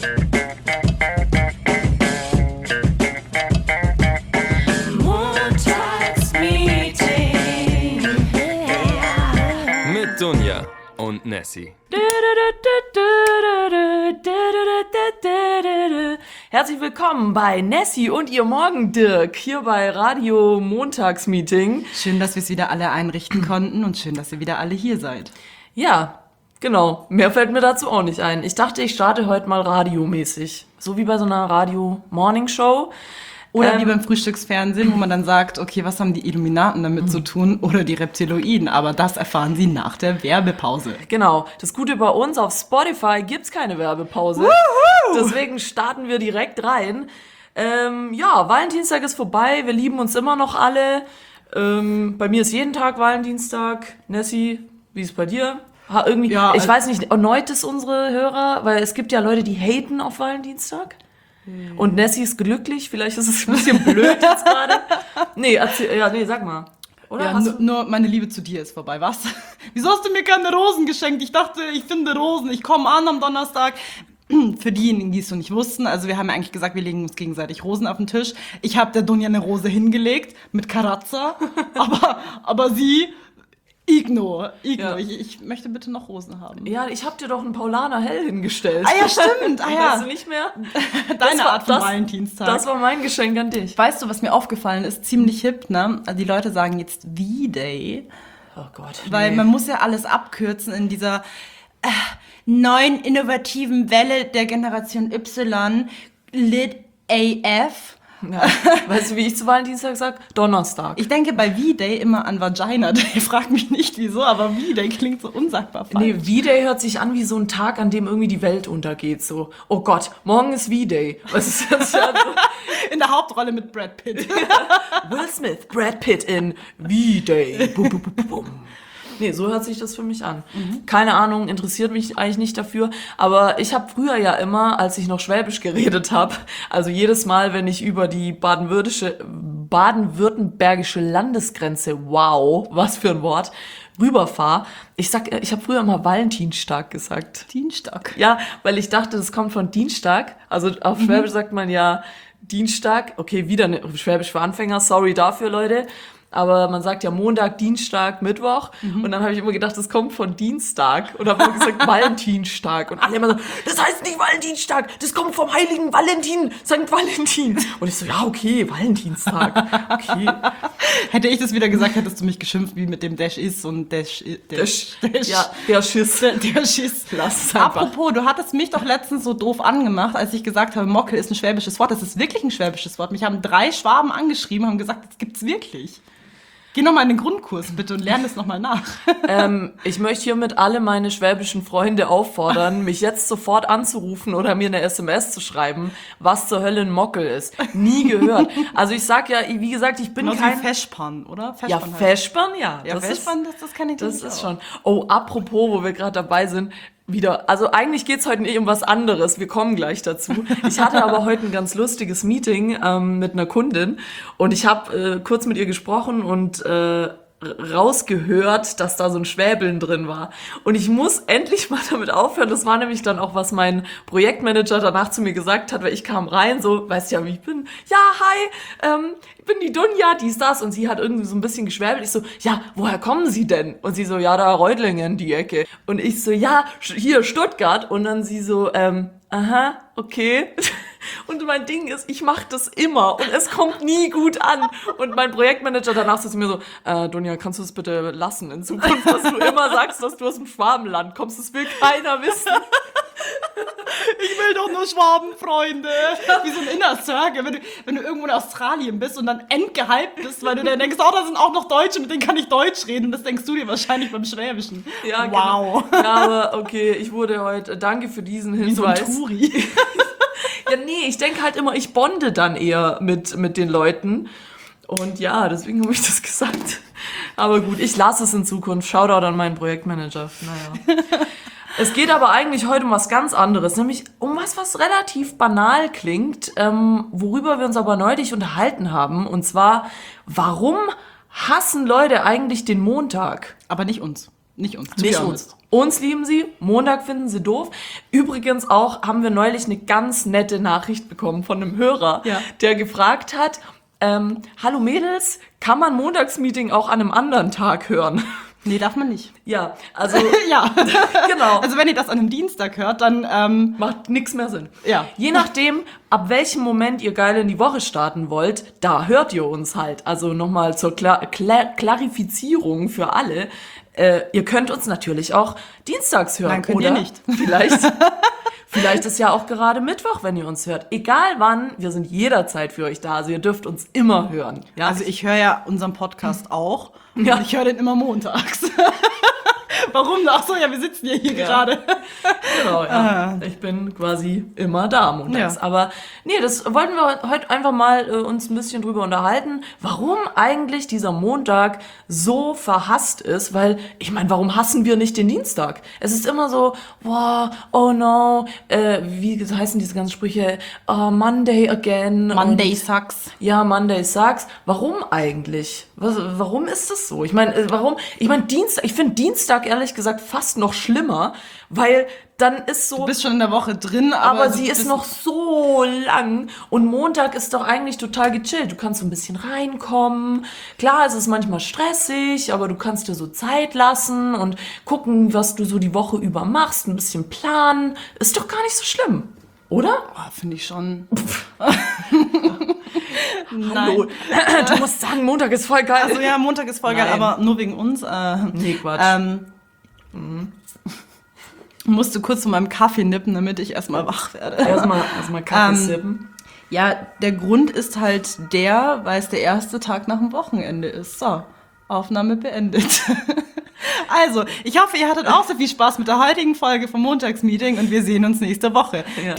Montagsmeeting Mit Dunja und Nessie. Herzlich willkommen bei Nessie und ihr Morgendirk hier bei Radio Montagsmeeting. Schön, dass wir es wieder alle einrichten konnten und schön, dass ihr wieder alle hier seid. Ja, genau. Mehr fällt mir dazu auch nicht ein. Ich dachte, ich starte heute mal radiomäßig. So wie bei so einer Radio-Morning-Show. Oder wie beim Frühstücksfernsehen, wo man dann sagt, okay, was haben die Illuminaten damit zu tun oder die Reptiloiden? Aber das erfahren sie nach der Werbepause. Genau. Das Gute bei uns, auf Spotify gibt's keine Werbepause. Woohoo! Deswegen starten wir direkt rein. Ja, Valentinstag ist vorbei. Wir lieben uns immer noch alle. Bei mir ist jeden Tag Valentinstag. Nessie, wie ist es bei dir? Irgendwie, Ja, ich weiß nicht, erneut es unsere Hörer, weil es gibt ja Leute, die haten auf Valentinstag. Und Nessie ist glücklich, vielleicht ist es ein bisschen blöd jetzt gerade. Nee, sag mal. Oder? Ja, nur meine Liebe zu dir ist vorbei, was? Wieso hast du mir keine Rosen geschenkt? Ich dachte, ich finde Rosen, ich komme an am Donnerstag. Für diejenigen, die es noch nicht wussten, also wir haben ja eigentlich gesagt, wir legen uns gegenseitig Rosen auf den Tisch. Ich habe der Dunja eine Rose hingelegt mit Karazza, aber sie... Igno. Ja. Ich möchte bitte noch Rosen haben. Ja, ich hab dir doch einen Paulaner Hell hingestellt. Ah ja, stimmt. Ah ja. Weißt du nicht mehr? Deine Art von Valentinstag. Das war mein Geschenk an dich. Weißt du, was mir aufgefallen ist? Ziemlich hip, ne? Also die Leute sagen jetzt V-Day, Oh Gott. weil man muss ja alles abkürzen in dieser neuen innovativen Welle der Generation Y, Lit AF. Ja. Weißt du, wie ich zu Valentinstag sag? Donnerstag. Ich denke bei V-Day immer an Vagina Day. Frag mich nicht wieso, aber V-Day klingt so unsagbar falsch. Nee, V-Day hört sich an wie so ein Tag, an dem irgendwie die Welt untergeht. So, oh Gott, morgen ist V-Day. Was ist das? Ja, so. In der Hauptrolle mit Brad Pitt. Will Smith, Brad Pitt in V-Day. Bum, bum, bum, bum. Nee, so hört sich das für mich an. Keine Ahnung, interessiert mich eigentlich nicht dafür. Aber ich habe früher ja immer, als ich noch Schwäbisch geredet habe, also jedes Mal, wenn ich über die baden-württembergische Landesgrenze, wow, was für ein Wort, rüberfahre, ich habe früher immer Valentinstag gesagt. Dienstag. Ja, weil ich dachte, das kommt von Dienstag. Also auf Schwäbisch sagt man ja Dienstag. Okay, wieder Schwäbisch für Anfänger, sorry dafür, Leute. Aber man sagt ja Montag, Dienstag, Mittwoch. Und dann habe ich immer gedacht, das kommt von Dienstag. Und habe immer gesagt Valentinstag. Und alle immer so, das heißt nicht Valentinstag, das kommt vom heiligen Valentin, St. Valentin. Und ich so, ja, okay, Valentinstag. Okay. Hätte ich das wieder gesagt, hättest du mich geschimpft, wie mit dem Dash ist und Dash. Ja, der Schiss. Der Schiss. Lass es einfach. Apropos, du hattest mich doch letztens so doof angemacht, als ich gesagt habe, Mockel ist ein schwäbisches Wort. Das ist wirklich ein schwäbisches Wort. Mich haben 3 Schwaben angeschrieben, haben gesagt, das gibt's wirklich. Geh nochmal in den Grundkurs bitte und lerne es nochmal nach. Ich möchte hiermit alle meine schwäbischen Freunde auffordern, mich jetzt sofort anzurufen oder mir eine SMS zu schreiben, was zur Hölle ein Mockel ist. Nie gehört. Also ich sag ja, wie gesagt, ich bin Genauso kein... wie Feschpan, oder? Ja, heißt- Feschpan, ja. Ja, Feschpan, das kann ich Das nicht ist auch. schon. Oh, apropos, wo wir gerade dabei sind, wieder, also eigentlich geht's heute nicht um was anderes, wir kommen gleich dazu. Ich hatte aber heute ein ganz lustiges Meeting mit einer Kundin und ich habe kurz mit ihr gesprochen und rausgehört, dass da so ein Schwäbeln drin war. Und ich muss endlich mal damit aufhören. Das war nämlich dann auch, was mein Projektmanager danach zu mir gesagt hat, weil ich kam rein, so, weißt ja, wie ich bin. Ja, hi, ich bin die Dunja, dies, das. Und sie hat irgendwie so ein bisschen geschwäbelt. Ich so, ja, woher kommen Sie denn? Und sie so, ja, da Reutlingen, die Ecke. Und ich so, ja, hier, Stuttgart. Und dann sie so, aha, okay. Und mein Ding ist, ich mache das immer und es kommt nie gut an. Und mein Projektmanager danach sagt zu mir so, Dunja, kannst du das bitte lassen in Zukunft, dass du immer sagst, dass du aus dem Schwabenland kommst. Das will keiner wissen. Ich will doch nur Schwabenfreunde. Wie so ein Inner Circle. Wenn du irgendwo in Australien bist und dann endgehypt bist, weil du dann denkst, oh, da sind auch noch Deutsche, mit denen kann ich Deutsch reden. Das denkst du dir wahrscheinlich beim Schwäbischen. Ja, wow. Genau. Ja, aber okay, ich wurde heute, danke für diesen Hinweis. Wie so ein Touri. Ja, nee, ich denke halt immer, ich bonde dann eher mit den Leuten. Und ja, deswegen habe ich das gesagt. Aber gut, ich lasse es in Zukunft. Shoutout an meinen Projektmanager. Naja. Es geht aber eigentlich heute um was ganz anderes, nämlich um was relativ banal klingt, worüber wir uns aber neulich unterhalten haben. Und zwar, warum hassen Leute eigentlich den Montag? Aber nicht uns. Nicht uns. Nicht uns. Uns lieben sie, Montag finden sie doof. Übrigens auch haben wir neulich eine ganz nette Nachricht bekommen von einem Hörer, der gefragt hat, hallo Mädels, kann man Montagsmeeting auch an einem anderen Tag hören? Nee, darf man nicht. Ja, also Ja, genau. Also wenn ihr das an einem Dienstag hört, dann Macht nichts mehr Sinn. Ja. Je nachdem, ab welchem Moment ihr geil in die Woche starten wollt, da hört ihr uns halt. Also nochmal zur Klarifizierung für alle. Ihr könnt uns natürlich auch dienstags hören. Nein, könnt oder ihr nicht. Vielleicht ist ja auch gerade Mittwoch, wenn ihr uns hört. Egal wann, wir sind jederzeit für euch da. Also ihr dürft uns immer hören. Ja? Also ich höre ja unseren Podcast auch. Ja. Und ich höre den immer montags. Warum? Ach so, ja, wir sitzen ja hier gerade. Genau, ja. Ich bin quasi immer da montags. Ja. Aber nee, das wollten wir heute einfach mal uns ein bisschen drüber unterhalten, warum eigentlich dieser Montag so verhasst ist. Weil, ich meine, warum hassen wir nicht den Dienstag? Es ist immer so, wow, oh no, wie heißen diese ganzen Sprüche? Monday again. Monday sucks. Ja, Monday sucks. Warum eigentlich? Warum ist das so? Ich meine, Dienstag, ich finde Dienstag ehrlich gesagt fast noch schlimmer, weil dann ist so... Du bist schon in der Woche drin, aber du sie ist bist noch so lang und Montag ist doch eigentlich total gechillt. Du kannst so ein bisschen reinkommen. Klar, es ist manchmal stressig, aber du kannst dir so Zeit lassen und gucken, was du so die Woche über machst, ein bisschen planen. Ist doch gar nicht so schlimm, oder? Finde ich schon. Hallo. Du musst sagen, Montag ist voll geil. Also ja, Montag ist voll geil, Nein. aber nur wegen uns. Nee, Quatsch. Musste kurz von meinem Kaffee nippen, damit ich erstmal wach werde. Erstmal Kaffee sippen. Ja, der Grund ist halt weil es der erste Tag nach dem Wochenende ist. So, Aufnahme beendet. Also, ich hoffe, ihr hattet auch so viel Spaß mit der heutigen Folge vom Montagsmeeting und wir sehen uns nächste Woche. Ja.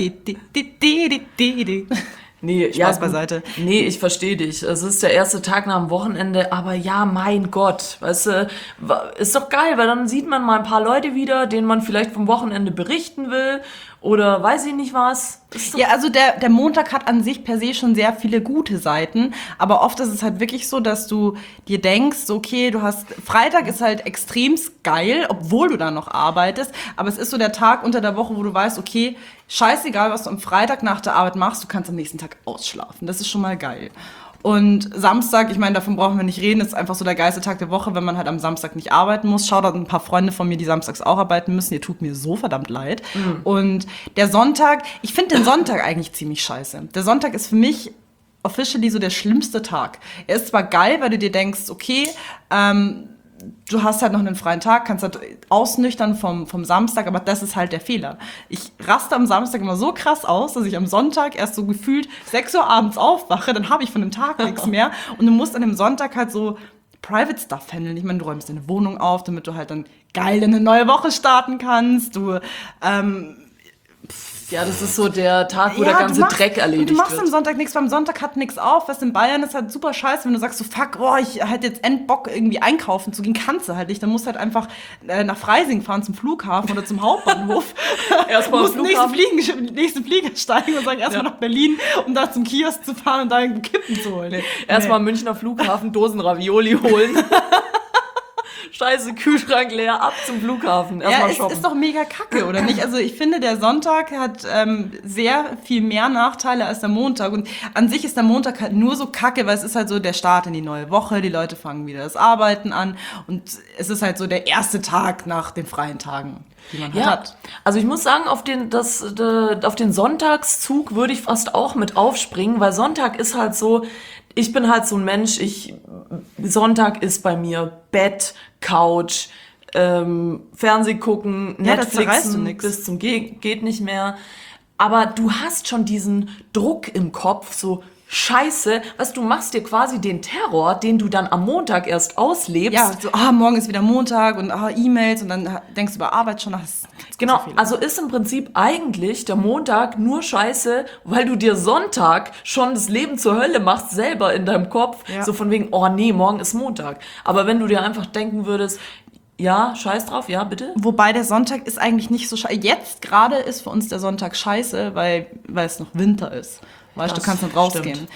Nee, Spaß beiseite. Nee, ich verstehe dich. Es ist der erste Tag nach dem Wochenende, aber ja, mein Gott, weißt du, ist doch geil, weil dann sieht man mal ein paar Leute wieder, denen man vielleicht vom Wochenende berichten will oder weiß ich nicht was. Ja, also der Montag hat an sich per se schon sehr viele gute Seiten, aber oft ist es halt wirklich so, dass du dir denkst, okay, Freitag ist halt extremst geil, obwohl du da noch arbeitest, aber es ist so der Tag unter der Woche, wo du weißt, okay, scheißegal, was du am Freitag nach der Arbeit machst, du kannst am nächsten Tag ausschlafen. Das ist schon mal geil. Und Samstag, ich meine, davon brauchen wir nicht reden, ist einfach so der geilste Tag der Woche, wenn man halt am Samstag nicht arbeiten muss. Schaut ein paar Freunde von mir, die samstags auch arbeiten müssen. Ihr tut mir so verdammt leid. Und der Sonntag, ich finde den Sonntag eigentlich ziemlich scheiße. Der Sonntag ist für mich officially so der schlimmste Tag. Er ist zwar geil, weil du dir denkst, okay, du hast halt noch einen freien Tag, kannst halt ausnüchtern vom Samstag, aber das ist halt der Fehler. Ich raste am Samstag immer so krass aus, dass ich am Sonntag erst so gefühlt 6 Uhr abends aufwache, dann habe ich von dem Tag nichts mehr und du musst an dem Sonntag halt so Private Stuff handeln. Ich meine, du räumst deine Wohnung auf, damit du halt dann geil in eine neue Woche starten kannst. Ja, das ist so der Tag, wo der ganze Dreck erledigt wird. Du machst am Sonntag nichts, beim Sonntag hat nichts auf. Was in Bayern ist halt super scheiße, wenn du sagst so, fuck, ich hätte jetzt Bock irgendwie einkaufen zu gehen, kannst du halt nicht. Dann musst du halt einfach nach Freising fahren zum Flughafen oder zum Hauptbahnhof. Erstmal am Flughafen. Nächsten Flieger steigen und sagen erstmal nach Berlin, um da zum Kiosk zu fahren und da irgendwo Kippen zu holen. Erstmal am Münchner Flughafen Dosen Ravioli holen. Scheiße, Kühlschrank leer, ab zum Flughafen. Erstmal shoppen. Ist doch mega kacke, oder nicht? Also ich finde, der Sonntag hat sehr viel mehr Nachteile als der Montag. Und an sich ist der Montag halt nur so kacke, weil es ist halt so der Start in die neue Woche. Die Leute fangen wieder das Arbeiten an. Und es ist halt so der erste Tag nach den freien Tagen, die man halt hat. Also ich muss sagen, auf den Sonntagszug würde ich fast auch mit aufspringen, weil Sonntag ist halt so, ich bin halt so ein Mensch, Sonntag ist bei mir Bett, Couch, Fernseh gucken, Netflixen bis zum geht nicht mehr. Aber du hast schon diesen Druck im Kopf, so Scheiße, du machst dir quasi den Terror, den du dann am Montag erst auslebst. Ja, so, morgen ist wieder Montag und E-Mails und dann denkst du über Arbeit schon. Genau, also ist im Prinzip eigentlich der Montag nur Scheiße, weil du dir Sonntag schon das Leben zur Hölle machst, selber in deinem Kopf. Ja. So von wegen, oh nee, morgen ist Montag. Aber wenn du dir einfach denken würdest, ja, scheiß drauf, ja, bitte. Wobei der Sonntag ist eigentlich nicht so scheiße. Jetzt gerade ist für uns der Sonntag scheiße, weil es noch Winter ist. Weißt du, Das du kannst nicht rausgehen. stimmt.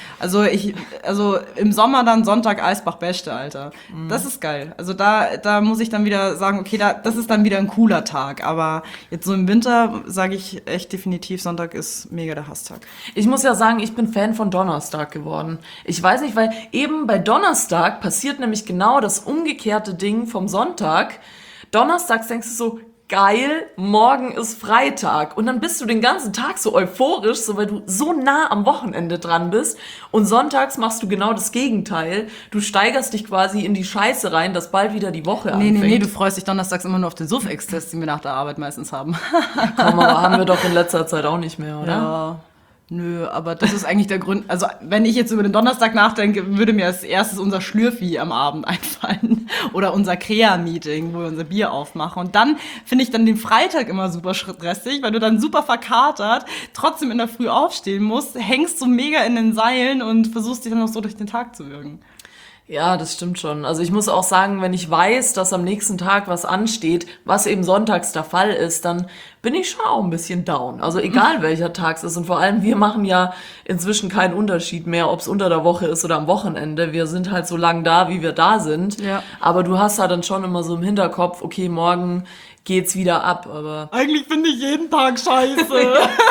Also im Sommer dann Sonntag Eisbach-Beste, Alter. Das ist geil. Also da muss ich dann wieder sagen, okay, das ist dann wieder ein cooler Tag. Aber jetzt so im Winter sage ich echt definitiv, Sonntag ist mega der Hasstag. Ich muss ja sagen, ich bin Fan von Donnerstag geworden. Ich weiß nicht, weil eben bei Donnerstag passiert nämlich genau das umgekehrte Ding vom Sonntag. Donnerstags denkst du so, geil, morgen ist Freitag. Und dann bist du den ganzen Tag so euphorisch, so weil du so nah am Wochenende dran bist. Und sonntags machst du genau das Gegenteil. Du steigerst dich quasi in die Scheiße rein, dass bald wieder die Woche anfängt. Nee, du freust dich donnerstags immer nur auf den Suff-Ex-Test, den wir nach der Arbeit meistens haben. Komm, aber haben wir doch in letzter Zeit auch nicht mehr, oder? Ja. Nö, aber das ist eigentlich der Grund. Also, wenn ich jetzt über den Donnerstag nachdenke, würde mir als erstes unser Schlürfi am Abend einfallen. Oder unser Krea-Meeting, wo wir unser Bier aufmachen. Und dann finde ich dann den Freitag immer super stressig, weil du dann super verkatert trotzdem in der Früh aufstehen musst, hängst so mega in den Seilen und versuchst dich dann noch so durch den Tag zu würgen. Ja, das stimmt schon. Also ich muss auch sagen, wenn ich weiß, dass am nächsten Tag was ansteht, was eben sonntags der Fall ist, dann bin ich schon auch ein bisschen down. Also egal welcher Tag es ist. Und vor allem, wir machen ja inzwischen keinen Unterschied mehr, ob es unter der Woche ist oder am Wochenende. Wir sind halt so lang da, wie wir da sind. Ja. Aber du hast halt dann schon immer so im Hinterkopf, okay, morgen geht's wieder ab. Aber Eigentlich finde ich jeden Tag scheiße.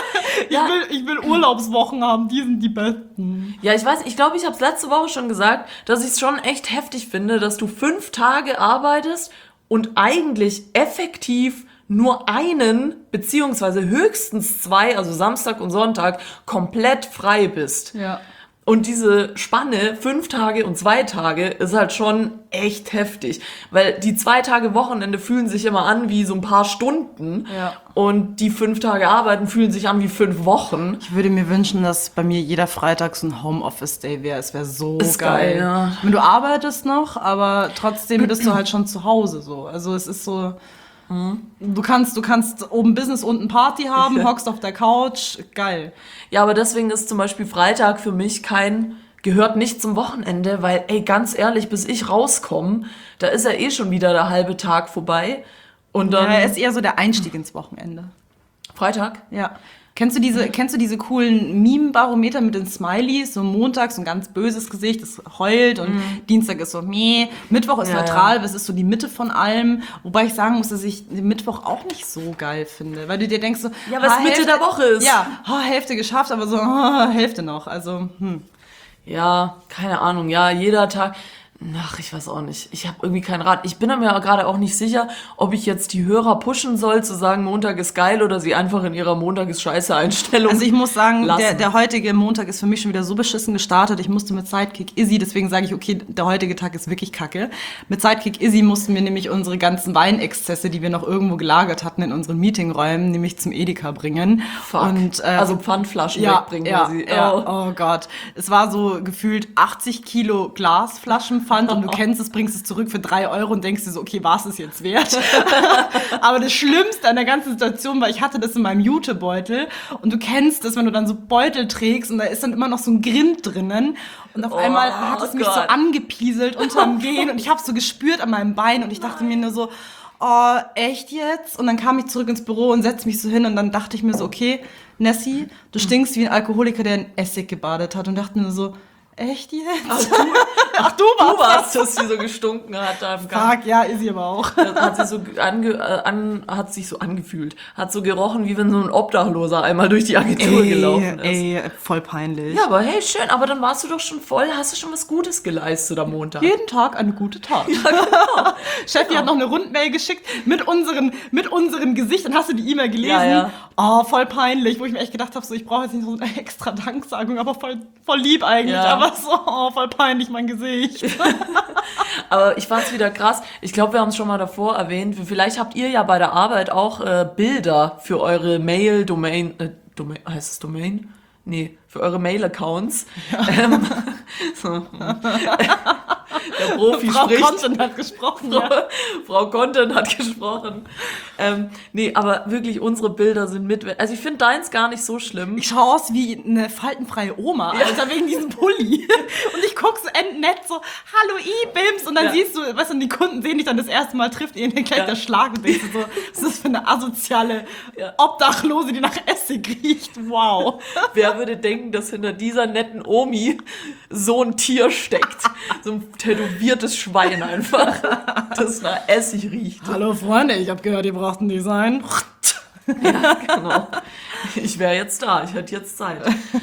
Ja. Ich will Urlaubswochen haben, die sind die besten. ja, ich weiß, ich glaube, ich habe es letzte Woche schon gesagt, dass ich es schon echt heftig finde, dass du 5 Tage arbeitest und eigentlich effektiv nur einen, beziehungsweise höchstens 2, also Samstag und Sonntag, komplett frei bist. Ja. Und diese Spanne, 5 Tage und 2 Tage, ist halt schon echt heftig. Weil die 2 Tage Wochenende fühlen sich immer an wie so ein paar Stunden. Ja. Und die 5 Tage Arbeiten fühlen sich an wie 5 Wochen. Ich würde mir wünschen, dass bei mir jeder Freitag so ein Homeoffice-Day wäre. Es wäre so Ist geil. geil, ja. Ich meine, du arbeitest noch, aber trotzdem bist du halt schon zu Hause so. Also es ist so, du kannst oben Business, unten Party haben, hockst auf der Couch, geil. Ja, aber deswegen ist zum Beispiel Freitag für mich gehört nicht zum Wochenende, weil, ey, ganz ehrlich, bis ich rauskomme, da ist ja eh schon wieder der halbe Tag vorbei. Und dann Ja, ist eher so der Einstieg ins Wochenende. Freitag? Ja. Kennst du diese coolen Meme-Barometer mit den Smileys? So Montag so ein ganz böses Gesicht, das heult und Dienstag ist so meh. Mittwoch ist Ja, neutral, das ist so die Mitte von allem. Wobei ich sagen muss, dass ich den Mittwoch auch nicht so geil finde. Weil du dir denkst so, Ja, weil es Mitte der Woche ist. Ja, Hälfte geschafft, aber so Hälfte noch. Also, Ja, keine Ahnung. Ja, jeder Tag. Ach, ich weiß auch nicht. Ich habe irgendwie keinen Rat. Ich bin mir gerade auch nicht sicher, ob ich jetzt die Hörer pushen soll, zu sagen, Montag ist geil, oder sie einfach in ihrer Montag ist scheiße Einstellung. Also ich muss sagen, lassen. der heutige Montag ist für mich schon wieder so beschissen gestartet. Ich musste mit Sidekick Izzy, deswegen sage ich, okay, der heutige Tag ist wirklich kacke. Mit Sidekick Izzy mussten wir nämlich unsere ganzen Weinexzesse, die wir noch irgendwo gelagert hatten in unseren Meetingräumen, nämlich zum Edeka bringen. Fuck. Und, also Pfandflaschen wegbringen. Ja, quasi. ja. Oh. Oh Gott. Es war so gefühlt 80 Kilo Glasflaschenpfand und du kennst es, bringst es zurück für 3 Euro und denkst dir so, okay, war es das jetzt wert? Aber das Schlimmste an der ganzen Situation war, ich hatte das in meinem Jutebeutel und du kennst das, wenn du dann so Beutel trägst und da ist dann immer noch so ein Grind drinnen und auf einmal hat es mich so Gott. angepieselt unterm Gehen und ich habe so gespürt an meinem Bein und ich dachte mir nur so, oh, echt jetzt? Und dann kam ich zurück ins Büro und setzte mich so hin und dann dachte ich mir so, okay, Nessie, du stinkst wie ein Alkoholiker, der in Essig gebadet hat und dachte mir so, echt jetzt? Ach, du Du warst, dass sie so gestunken hat da im Gang. Fuck, ja, ist sie aber auch. Hat sie so hat sich so angefühlt. Hat so gerochen, wie wenn so ein Obdachloser einmal durch die Agentur gelaufen ist. Ey, voll peinlich. Ja, aber hey, schön. Aber dann warst du doch schon voll, hast du schon was Gutes geleistet am Montag. Jeden Tag eine gute Tat. Ja, genau. Cheffi hat noch eine Rundmail geschickt mit unseren Gesichtern. Hast du die E-Mail gelesen? Ja, ja. Oh, voll peinlich, wo ich mir echt gedacht habe, so, ich brauche jetzt nicht so eine extra Danksagung, aber voll lieb eigentlich. Ja. Aber so, oh, voll peinlich, mein Gesicht. Aber ich fand's wieder krass. Ich glaube, wir haben es schon mal davor erwähnt. Vielleicht habt ihr ja bei der Arbeit auch Bilder für eure Mail-Domain. Heißt es Domain? Nee, für eure Mail-Accounts. So. Der Profi Frau spricht. Content hat gesprochen, ja. Frau Content hat gesprochen. Nee, aber wirklich, unsere Bilder sind mit. Also ich finde deins gar nicht so schlimm. Ich schaue aus wie eine faltenfreie Oma, Alter, wegen diesem Pulli. Und ich gucke so nett so, hallo Ibims. Und dann siehst du, weißt du, die Kunden sehen dich dann das erste Mal, trifft ihr gleich der Schlag und denkst du so, was ist das für eine asoziale Obdachlose, die nach Essig riecht. Wow. Wer würde denken, dass hinter dieser netten Omi so ein Tier steckt? So ein tätowiertes Schwein einfach, das nach Essig riecht. Hallo Freunde, ich habe gehört, ihr braucht ein Design. Ja, genau. Ich wäre jetzt da, ich hätte jetzt Zeit.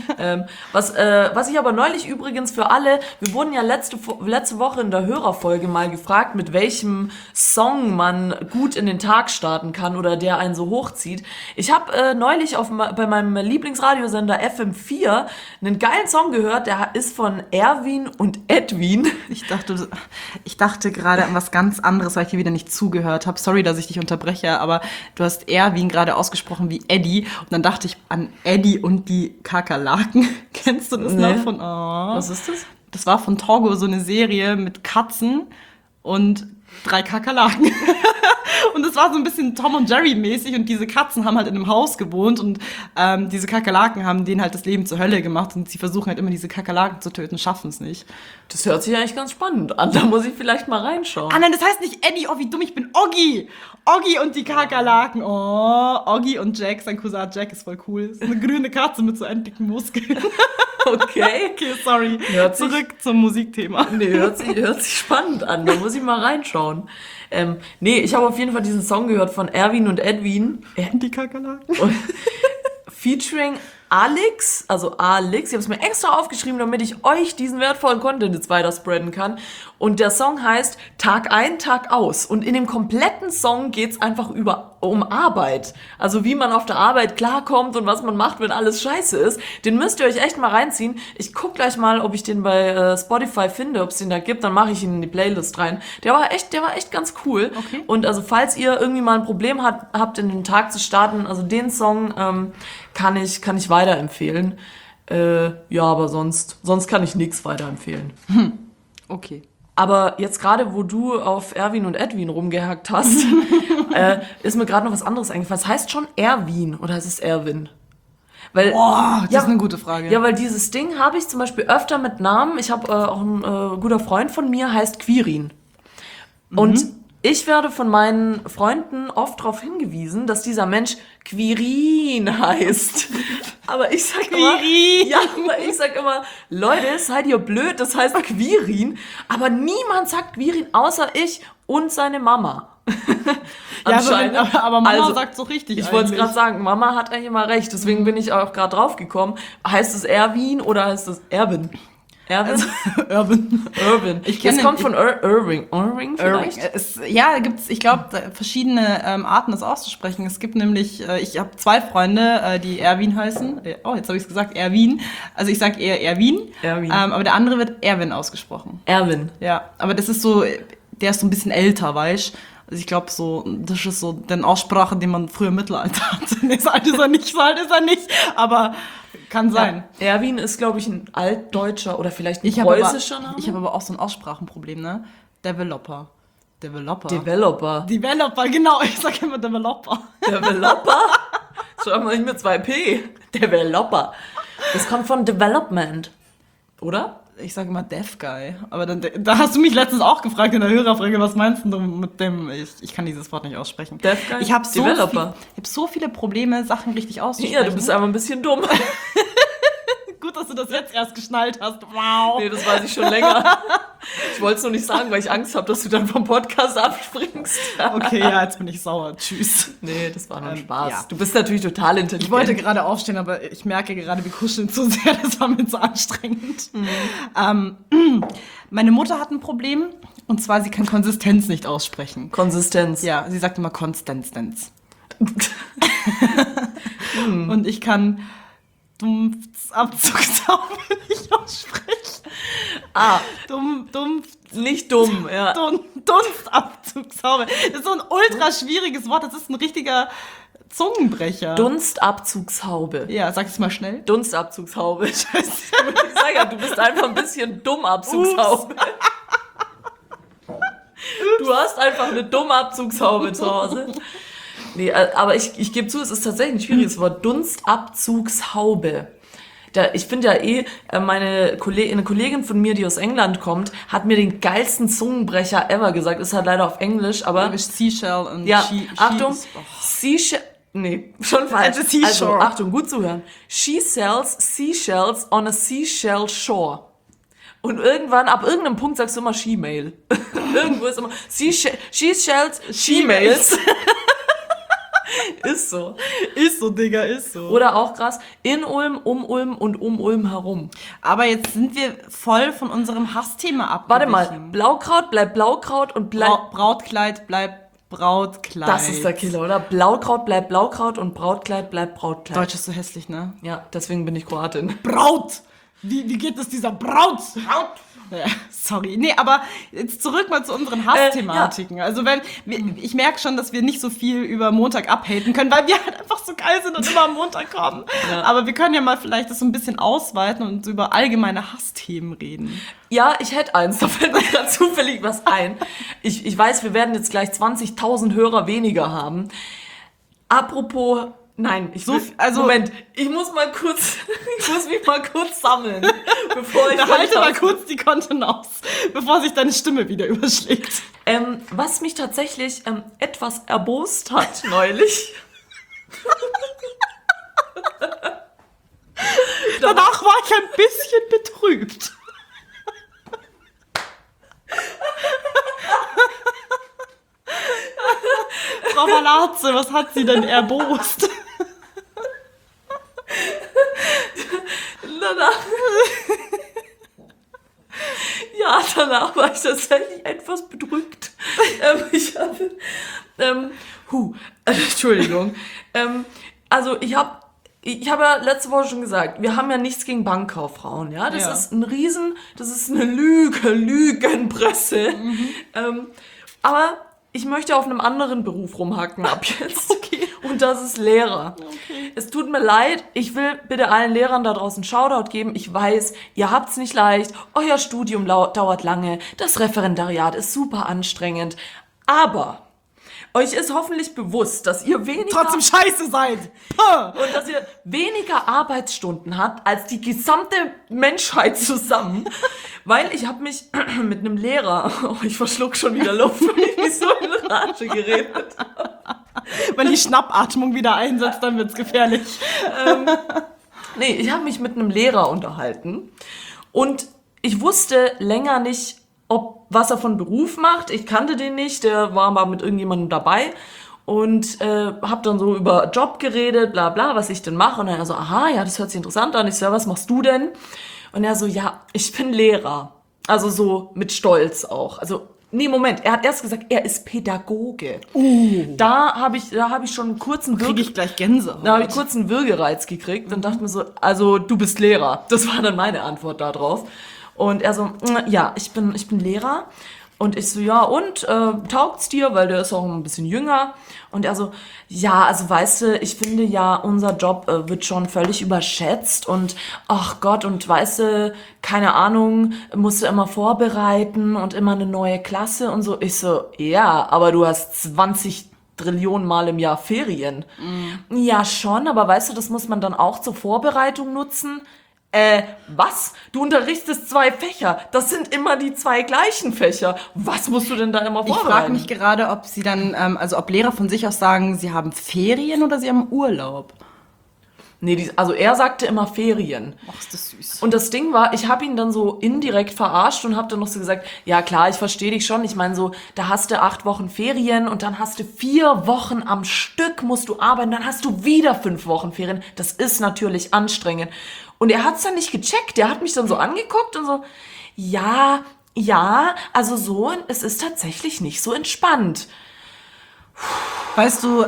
Was ich aber neulich übrigens für alle, wir wurden ja letzte Woche in der Hörerfolge mal gefragt, mit welchem Song man gut in den Tag starten kann oder der einen so hochzieht. Ich habe neulich bei meinem Lieblingsradiosender FM4 einen geilen Song gehört, der ist von Erwin und Edwin. Ich dachte gerade an was ganz anderes, weil ich dir wieder nicht zugehört habe. Sorry, dass ich dich unterbreche, aber du hast Erwin gerade ausgesprochen wie Eddie und dann dachte ich an Eddie und die Kakerlaken. Kennst du das noch von? Oh. Was ist das? Das war von Togo so eine Serie mit Katzen und 3 Kakerlaken. Und es war so ein bisschen Tom und Jerry mäßig und diese Katzen haben halt in einem Haus gewohnt und diese Kakerlaken haben denen halt das Leben zur Hölle gemacht und sie versuchen halt immer diese Kakerlaken zu töten, schaffen es nicht. Das hört sich eigentlich ganz spannend an, da muss ich vielleicht mal reinschauen. Ah nein, das heißt nicht Eddie, oh wie dumm, ich bin Oggi. Oggi und die Kakerlaken. Oh, Oggi und Jack, sein Cousin Jack ist voll cool. Das ist eine grüne Katze mit so einen dicken Muskeln. Okay. Okay, sorry. Zurück zum Musikthema. Nee, hört sich spannend an, da muss ich mal reinschauen. Nee, ich habe auf jeden Fall diesen Song gehört von Erwin und Edwin. Die Kakerlaken. Featuring Alex, also Alex. Ich habe es mir extra aufgeschrieben, damit ich euch diesen wertvollen Content jetzt weiter spreaden kann. Und der Song heißt Tag ein, Tag aus. Und in dem kompletten Song geht's einfach um Arbeit. Also wie man auf der Arbeit klarkommt und was man macht, wenn alles scheiße ist. Den müsst ihr euch echt mal reinziehen. Ich guck gleich mal, ob ich den bei Spotify finde, ob es den da gibt. Dann mache ich ihn in die Playlist rein. Der war echt ganz cool. Okay. Und also falls ihr irgendwie mal ein Problem habt, in den Tag zu starten, also den Song kann ich weiterempfehlen. Ja, aber sonst kann ich nichts weiterempfehlen. Okay. Aber jetzt gerade, wo du auf Erwin und Edwin rumgehackt hast, ist mir gerade noch was anderes eingefallen. Es heißt schon Erwin oder heißt es Erwin? Weil, Boah, das ist eine gute Frage. Ja, weil dieses Ding habe ich zum Beispiel öfter mit Namen. Ich habe auch ein guter Freund von mir, heißt Quirin. Und ich werde von meinen Freunden oft darauf hingewiesen, dass dieser Mensch Quirin heißt. Aber ich sag immer, Leute, seid ihr blöd, das heißt Quirin. Aber niemand sagt Quirin, außer ich und seine Mama. Ja, aber Mama sagt so richtig. Ich wollte es gerade sagen, Mama hat eigentlich immer recht. Deswegen bin ich auch gerade drauf gekommen. Heißt es Erwin oder heißt es Erwin? Erwin? Irvin. Das kommt von Irving. Irving vielleicht? Ich glaube, verschiedene Arten, das auszusprechen. Es gibt nämlich, ich habe 2 Freunde, die Erwin heißen. Oh, jetzt habe ich es gesagt, Erwin. Also ich sage eher Erwin. Aber der andere wird Erwin ausgesprochen. Erwin. Ja, aber das ist so, der ist so ein bisschen älter, weißt du? Also ich glaube so, das ist so den Aussprache, den man früher im Mittelalter hatte. Nee, so alt ist er nicht, aber kann sein. Ja, Erwin ist, glaube ich, ein altdeutscher oder vielleicht ein preußischer Name. Ich habe aber auch so ein Aussprachenproblem, ne? Developer, genau. Ich sage immer Developer. Schau mal nicht mit 2P. Developer. Das kommt von Development, oder? Ich sage immer Deaf Guy. Aber da hast du mich letztens auch gefragt in der Hörerfrage, was meinst du mit dem, ich kann dieses Wort nicht aussprechen. Deaf Guy? Ich habe Developer. So viele Probleme, Sachen richtig auszusprechen. Ja, du bist einfach ein bisschen dumm. Gut, dass du das jetzt erst geschnallt hast. Wow. Nee, das weiß ich schon länger. Ich wollte es nur nicht sagen, weil ich Angst habe, dass du dann vom Podcast abspringst. Okay, ja, jetzt bin ich sauer. Tschüss. Nee, das war nur ein Spaß. Ja. Du bist natürlich total intelligent. Ich wollte gerade aufstehen, aber ich merke gerade, wir kuscheln zu sehr. Das war mir zu anstrengend. Meine Mutter hat ein Problem. Und zwar, sie kann Konsistenz nicht aussprechen. Konsistenz. Ja, sie sagt immer Konstanz. Und ich kann Dumpfabzugshaube nicht aussprechen. Nicht dumm, ja. Dunstabzugshaube. Das ist so ein ultra schwieriges Wort. Das ist ein richtiger Zungenbrecher. Dunstabzugshaube. Ja, sag es mal schnell. Dunstabzugshaube. Scheiße. Ich sag ja, du bist einfach ein bisschen Dummabzugshaube. Du hast einfach eine dumme Abzugshaube zu Hause. Nee, aber ich gebe zu, es ist tatsächlich ein schwieriges Wort. Dunstabzugshaube. Ich finde ja eine Kollegin von mir, die aus England kommt, hat mir den geilsten Zungenbrecher ever gesagt. Ist halt leider auf Englisch, aber... Seashell und Ja, Achtung, Seashell... Nee, schon falsch. Also, Achtung, gut zuhören. She sells seashells on a seashell shore. Und irgendwann, ab irgendeinem Punkt sagst du immer She-Mail. Irgendwo ist immer She-Shells, She-Mails. Ist so. Ist so, Digga, ist so. Oder auch krass, in Ulm, um Ulm und um Ulm herum. Aber jetzt sind wir voll von unserem Hassthema abgewichen. Warte mal, Blaukraut bleibt Blaukraut und bleibt... Brautkleid bleibt Brautkleid. Das ist der Killer, oder? Blaukraut bleibt Blaukraut und Brautkleid bleibt Brautkleid. Deutsch ist so hässlich, ne? Ja, deswegen bin ich Kroatin. Braut! Wie geht es dieser Braut? Ja, sorry. Nee, aber jetzt zurück mal zu unseren Hassthematiken. Ja. Also ich merke schon, dass wir nicht so viel über Montag abhaten können, weil wir halt einfach so geil sind und immer am Montag kommen. Ja. Aber wir können ja mal vielleicht das so ein bisschen ausweiten und über allgemeine Hassthemen reden. Ja, ich hätte eins, da fällt mir gerade zufällig was ein. Ich weiß, wir werden jetzt gleich 20.000 Hörer weniger haben. Apropos... Nein, Moment, ich muss mich mal kurz sammeln, bevor ich... Halte mal kurz die Kontenance, bevor sich deine Stimme wieder überschlägt. Was mich tatsächlich etwas erbost hat neulich. Danach war ich ein bisschen betrübt. Frau Malatze, was hat sie denn erbost? Danach war ich tatsächlich etwas bedrückt. Entschuldigung. Also ich habe ja letzte Woche schon gesagt, wir haben ja nichts gegen Bankkauffrauen, ja. Das ist eine Lügenpresse. Aber ich möchte auf einem anderen Beruf rumhacken ab jetzt. Okay. Und das ist Lehrer. Okay. Es tut mir leid, ich will bitte allen Lehrern da draußen Shoutout geben. Ich weiß, ihr habt's nicht leicht, euer Studium dauert lange, das Referendariat ist super anstrengend. Aber euch ist hoffentlich bewusst, dass ihr trotzdem scheiße seid. Und dass ihr weniger Arbeitsstunden habt als die gesamte Menschheit zusammen. Weil ich habe mich mit einem Lehrer, ich verschluck schon wieder Luft, weil ich mich so in Rage geredet habe. Wenn die Schnappatmung wieder einsetzt, dann wird's gefährlich. Ich habe mich mit einem Lehrer unterhalten und ich wusste länger nicht, was er von Beruf macht. Ich kannte den nicht, der war mal mit irgendjemandem dabei und habe dann so über Job geredet, bla bla, was ich denn mache. Und er so, aha, ja, das hört sich interessant an. Ich so, ja, was machst du denn? Und er so, ja, ich bin Lehrer. Also so mit Stolz auch. Also, nee, Moment, er hat erst gesagt, er ist Pädagoge. Da habe ich schon einen kurzen Kriege ich gleich Gänsehaut. Da habe ich kurz einen Würgereiz gekriegt und dachte mir so, also du bist Lehrer. Das war dann meine Antwort darauf. Und er so, ja, ich bin Lehrer. Und ich so, ja, und taugt's dir? Weil der ist auch ein bisschen jünger. Und er so, ja, also weißt du, ich finde ja, unser Job wird schon völlig überschätzt. Und ach Gott, und weißt du, keine Ahnung, musst du immer vorbereiten und immer eine neue Klasse und so. Ich so, ja, aber du hast 20 Trillionen Mal im Jahr Ferien. Ja, schon, aber weißt du, das muss man dann auch zur Vorbereitung nutzen. Was? Du unterrichtest 2 Fächer. Das sind immer die 2 gleichen Fächer. Was musst du denn da immer vorbereiten? Ich frage mich gerade, ob sie dann, ob Lehrer von sich aus sagen, sie haben Ferien oder sie haben Urlaub. Nee, also er sagte immer Ferien. Ach, ist das süß. Und das Ding war, ich habe ihn dann so indirekt verarscht und habe dann noch so gesagt, ja klar, ich verstehe dich schon. Ich meine so, da hast du 8 Wochen Ferien und dann hast du 4 Wochen am Stück musst du arbeiten, dann hast du wieder 5 Wochen Ferien. Das ist natürlich anstrengend. Und er hat's dann nicht gecheckt. Der hat mich dann so angeguckt und so, ja, also so, es ist tatsächlich nicht so entspannt. Weißt du,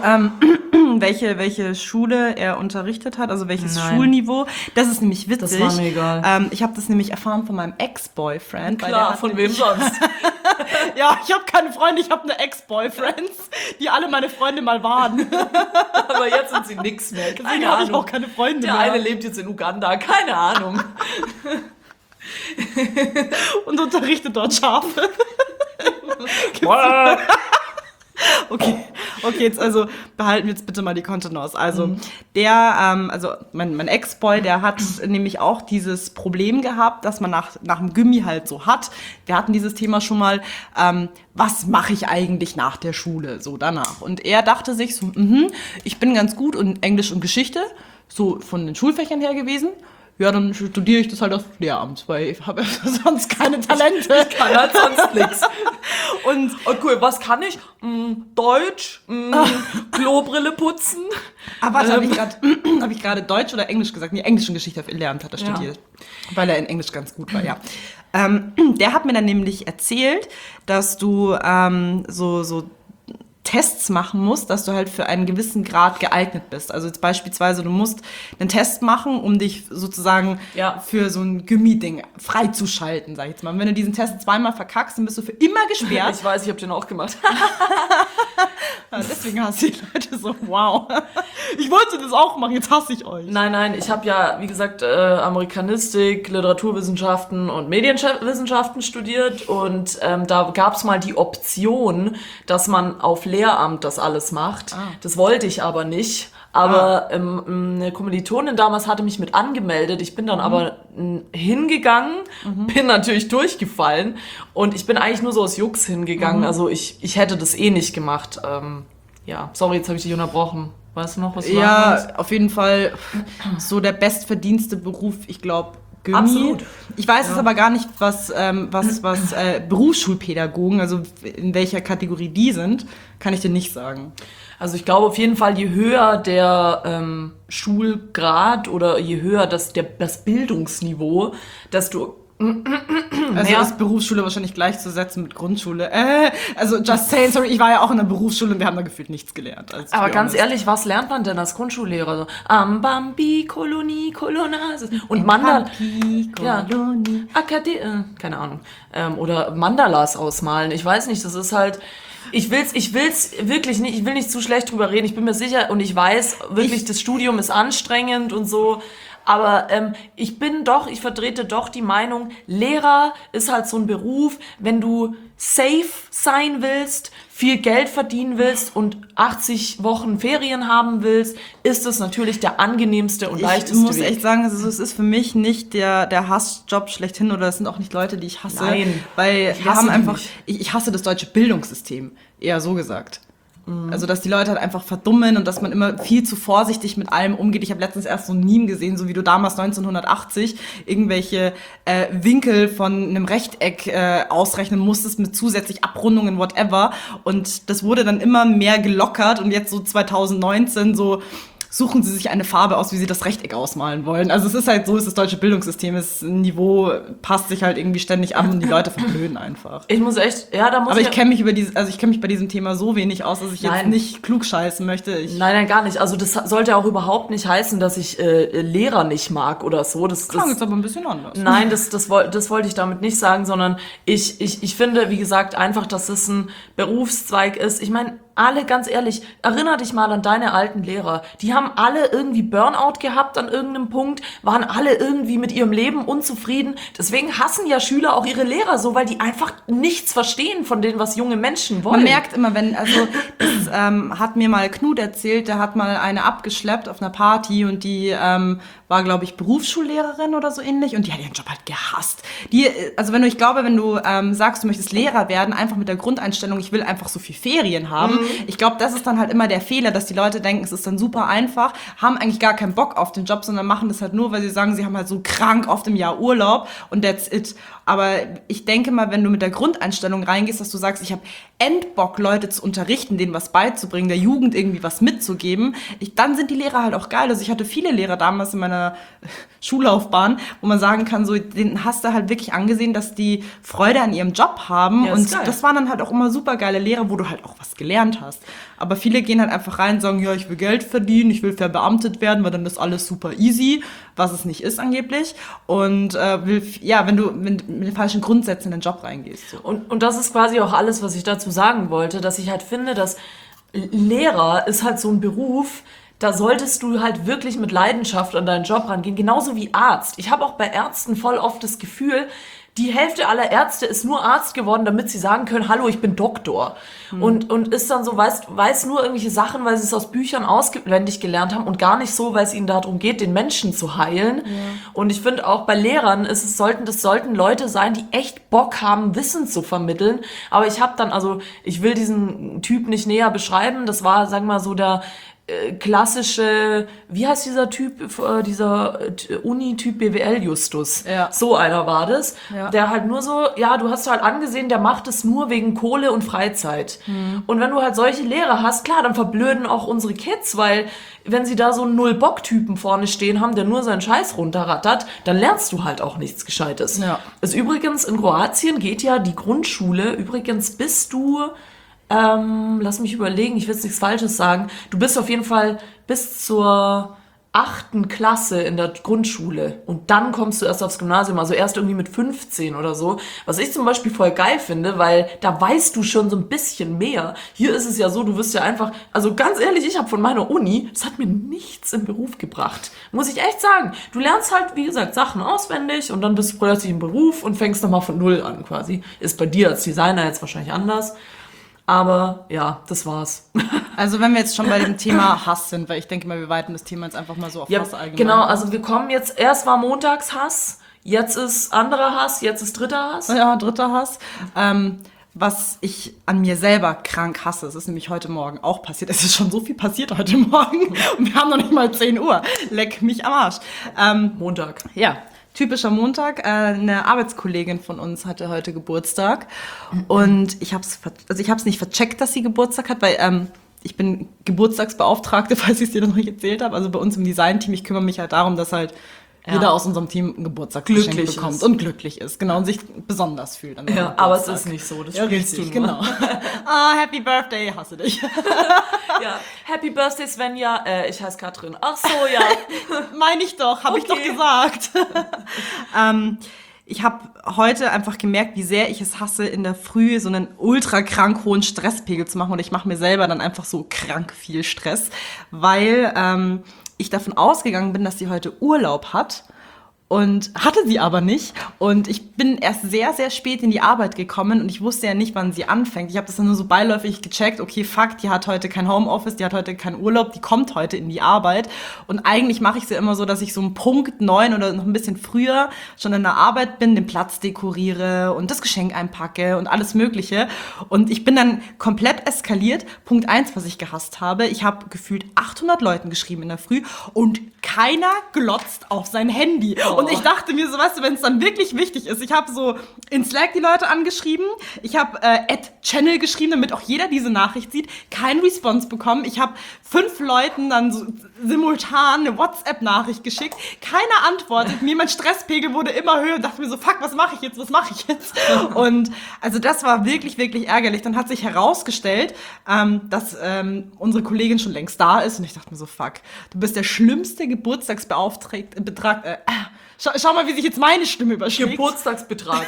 welche Schule er unterrichtet hat, also welches Schulniveau? Das ist nämlich witzig. Das war mir egal. Ich habe das nämlich erfahren von meinem Ex-Boyfriend. Klar, von wem sonst? Ja, ich habe keine Freunde, ich habe eine Ex-Boyfriends, die alle meine Freunde mal waren. Aber jetzt sind sie nix mehr. Deswegen habe ich auch keine Freunde mehr. Der eine lebt jetzt in Uganda, keine Ahnung. Und unterrichtet dort Schafe. Okay, jetzt also behalten wir jetzt bitte mal die Kontenance. Also mein Ex-Boy, der hat nämlich auch dieses Problem gehabt, dass man nach dem Gymi halt so hat. Wir hatten dieses Thema schon mal, was mache ich eigentlich nach der Schule, so danach. Und er dachte sich so, ich bin ganz gut in Englisch und Geschichte, so von den Schulfächern her gewesen. Ja, dann studiere ich das halt auf Lehramt, weil ich habe sonst keine Talente. Ich kann halt sonst nichts. Und cool, was kann ich? Deutsch, Klobrille putzen. Aber warte, habe ich gerade Deutsch oder Englisch gesagt? Nee, Englisch und Geschichte auf Lehramt hat er studiert, weil er in Englisch ganz gut war, ja. Der hat mir dann nämlich erzählt, dass du so Tests machen musst, dass du halt für einen gewissen Grad geeignet bist. Also jetzt beispielsweise, du musst einen Test machen, um dich sozusagen für so ein Gymi-Ding freizuschalten, sag ich jetzt mal. Und wenn du diesen Test zweimal verkackst, dann bist du für immer gesperrt. Ich weiß, ich habe den auch gemacht. Ja, deswegen hasse ich Leute so, wow. Ich wollte das auch machen, jetzt hasse ich euch. Nein, ich habe ja, wie gesagt, Amerikanistik, Literaturwissenschaften und Medienwissenschaften studiert und da gab's mal die Option, dass man auf Lehramt das alles macht. Das wollte ich aber nicht. Aber eine Kommilitonin damals hatte mich mit angemeldet. Ich bin dann aber hingegangen, bin natürlich durchgefallen und ich bin eigentlich nur so aus Jux hingegangen. Also ich hätte das eh nicht gemacht. Sorry, jetzt habe ich dich unterbrochen. Weißt du noch, was du Ja, auf jeden Fall so der bestverdienste Beruf, ich glaube, Gymi. Absolut. Ich weiß es aber gar nicht, was Berufsschulpädagogen, also in welcher Kategorie die sind, kann ich dir nicht sagen. Also ich glaube auf jeden Fall, je höher der Schulgrad oder je höher das Bildungsniveau, desto Also ist Berufsschule wahrscheinlich gleichzusetzen mit Grundschule. Also just saying, sorry, ich war ja auch in der Berufsschule und wir haben da gefühlt nichts gelernt. Also, aber ganz ehrlich, was lernt man denn als Grundschullehrer? So, Bambi, Kolonie, Kolonase und Mandala. Kolonie. Keine Ahnung. Oder Mandalas ausmalen. Ich weiß nicht, das ist halt. Ich will's wirklich nicht, ich will nicht zu schlecht drüber reden. Ich bin mir sicher und ich weiß wirklich, das Studium ist anstrengend und so. Aber ich vertrete doch die Meinung, Lehrer ist halt so ein Beruf, wenn du safe sein willst, viel Geld verdienen willst und 80 Wochen Ferien haben willst, ist das natürlich der angenehmste und leichteste Weg. Ich muss echt sagen, also es ist für mich nicht der Hassjob schlechthin oder es sind auch nicht Leute, die ich hasse. Nein, weil wir haben einfach, ich hasse das deutsche Bildungssystem, eher so gesagt. Also, dass die Leute halt einfach verdummen und dass man immer viel zu vorsichtig mit allem umgeht. Ich habe letztens erst so ein Meme gesehen, so wie du damals 1980 irgendwelche Winkel von einem Rechteck ausrechnen musstest mit zusätzlich Abrundungen, whatever. Und das wurde dann immer mehr gelockert und jetzt so 2019 so suchen sie sich eine Farbe aus, wie sie das Rechteck ausmalen wollen. Also es ist halt so, ist das deutsche Bildungssystem, das Niveau passt sich halt irgendwie ständig an und die Leute verblöden einfach. Ich muss echt, aber ich kenne mich bei diesem Thema so wenig aus, dass ich jetzt nicht klugscheißen möchte. Nein, gar nicht. Also das sollte auch überhaupt nicht heißen, dass ich Lehrer nicht mag oder so. Das klang jetzt aber ein bisschen anders. Nein, das wollte ich damit nicht sagen, sondern ich finde, wie gesagt, einfach, dass es ein Berufszweig ist. Ich meine, alle, ganz ehrlich, erinner dich mal an deine alten Lehrer. Die haben alle irgendwie Burnout gehabt an irgendeinem Punkt, waren alle irgendwie mit ihrem Leben unzufrieden. Deswegen hassen ja Schüler auch ihre Lehrer so, weil die einfach nichts verstehen von dem, was junge Menschen wollen. Man merkt immer, das hat mir mal Knut erzählt, der hat mal eine abgeschleppt auf einer Party und die war, glaube ich, Berufsschullehrerin oder so ähnlich und die hat ihren Job halt gehasst. Wenn du sagst, du möchtest Lehrer werden, einfach mit der Grundeinstellung, ich will einfach so viel Ferien haben, ich glaube, das ist dann halt immer der Fehler, dass die Leute denken, es ist dann super einfach, haben eigentlich gar keinen Bock auf den Job, sondern machen das halt nur, weil sie sagen, sie haben halt so krank oft im Jahr Urlaub und that's it. Aber ich denke mal, wenn du mit der Grundeinstellung reingehst, dass du sagst, ich habe Endbock, Leute zu unterrichten, denen was beizubringen, der Jugend irgendwie was mitzugeben, dann sind die Lehrer halt auch geil. Also ich hatte viele Lehrer damals in meiner Schullaufbahn, wo man sagen kann, so, den hast du halt wirklich angesehen, dass die Freude an ihrem Job haben. Ja, und das waren dann halt auch immer super geile Lehrer, wo du halt auch was gelernt hast. Aber viele gehen halt einfach rein und sagen, ja, ich will Geld verdienen, ich will verbeamtet werden, weil dann ist alles super easy, was es nicht ist angeblich. Und wenn du mit den falschen Grundsätzen in den Job reingehst. So. Und das ist quasi auch alles, was ich dazu sagen wollte, dass ich halt finde, dass Lehrer ist halt so ein Beruf, da solltest du halt wirklich mit Leidenschaft an deinen Job rangehen, genauso wie Arzt. Ich habe auch bei Ärzten voll oft das Gefühl, die Hälfte aller Ärzte ist nur Arzt geworden, damit sie sagen können, hallo, ich bin Doktor. Und ist dann so, weiß nur irgendwelche Sachen, weil sie es aus Büchern auswendig gelernt haben und gar nicht so, weil es ihnen darum geht, den Menschen zu heilen. Ja. Und ich finde auch bei Lehrern sollten Leute sein, die echt Bock haben, Wissen zu vermitteln. Aber ich will diesen Typ nicht näher beschreiben. Das war, sagen wir mal, so der klassische, wie heißt dieser Typ, dieser Uni-Typ BWL-Justus. Ja. So einer war das. Ja. Der halt nur so, ja, du hast halt angesehen, der macht es nur wegen Kohle und Freizeit. Und wenn du halt solche Lehrer hast, klar, dann verblöden auch unsere Kids, weil wenn sie da so einen Null-Bock-Typen vorne stehen haben, der nur seinen Scheiß runterrattert, dann lernst du halt auch nichts Gescheites. Ja. Übrigens, in Kroatien geht ja die Grundschule, bis du lass mich überlegen, ich will jetzt nichts Falsches sagen. Du bist auf jeden Fall bis zur 8. Klasse in der Grundschule und dann kommst du erst aufs Gymnasium, also erst irgendwie mit 15 oder so. Was ich zum Beispiel voll geil finde, weil da weißt du schon so ein bisschen mehr. Hier ist es ja so, du wirst ja einfach, also ganz ehrlich, ich habe von meiner Uni, das hat mir nichts im Beruf gebracht. Muss ich echt sagen. Du lernst halt, wie gesagt, Sachen auswendig und dann bist du plötzlich im Beruf und fängst nochmal von Null an quasi. Ist bei dir als Designer jetzt wahrscheinlich anders. Aber ja, das war's. Also wenn wir jetzt schon bei dem Thema Hass sind, weil ich denke mal, wir weiten das Thema jetzt einfach mal so auf Hass allgemein. Genau, also wir kommen jetzt, erst war Montagshass, jetzt ist anderer Hass, jetzt ist dritter Hass. Ja, dritter Hass. Was ich an mir selber krank hasse, es ist nämlich heute Morgen auch passiert. Es ist schon so viel passiert heute Morgen und wir haben noch nicht mal 10 Uhr. Leck mich am Arsch. Montag. Ja. Typischer Montag. Eine Arbeitskollegin von uns hatte heute Geburtstag und ich hab's nicht vercheckt, dass sie Geburtstag hat, weil ich bin Geburtstagsbeauftragte, falls ich es dir noch nicht erzählt habe. Also bei uns im Design-Team, ich kümmere mich halt darum, dass halt jeder aus unserem Team ein Geburtstagsgeschenk bekommt und glücklich ist, genau, und sich besonders fühlt. An ja, aber es ist nicht so, das spielst du nur. Genau. Happy Birthday, hasse dich. Ja, Happy Birthday Svenja, ich heiße Katrin. Ach so, ja. Meine ich doch, habe ich doch gesagt. Ich habe heute einfach gemerkt, wie sehr ich es hasse, in der Früh so einen ultra krank hohen Stresspegel zu machen. Und ich mache mir selber dann einfach so krank viel Stress, weil ich davon ausgegangen bin, dass sie heute Urlaub hat. Und hatte sie aber nicht. Und ich bin erst sehr, sehr spät in die Arbeit gekommen und ich wusste ja nicht, wann sie anfängt. Ich habe das dann nur so beiläufig gecheckt. Okay, fuck, die hat heute kein Homeoffice, die hat heute keinen Urlaub, die kommt heute in die Arbeit. Und eigentlich mache ich sie immer so, dass ich so um Punkt 9 oder noch ein bisschen früher schon in der Arbeit bin, den Platz dekoriere und das Geschenk einpacke und alles Mögliche. Und ich bin dann komplett eskaliert. Punkt 1, was ich gehasst habe. Ich habe gefühlt 800 Leuten geschrieben in der Früh und keiner glotzt auf sein Handy. Und ich dachte mir so, weißt du, wenn es dann wirklich wichtig ist, ich habe so in Slack die Leute angeschrieben, ich habe @Channel geschrieben, damit auch jeder diese Nachricht sieht, kein Response bekommen. Ich habe 5 Leuten dann so simultan eine WhatsApp-Nachricht geschickt, keiner antwortet mir, mein Stresspegel wurde immer höher und dachte mir so, fuck, was mache ich jetzt? Und also das war wirklich, wirklich ärgerlich. Dann hat sich herausgestellt, dass unsere Kollegin schon längst da ist und ich dachte mir so, fuck, du bist der schlimmste Geburtstagsbeauftragte, schau mal, wie sich jetzt meine Stimme überschlägt. Geburtstagsbetrag.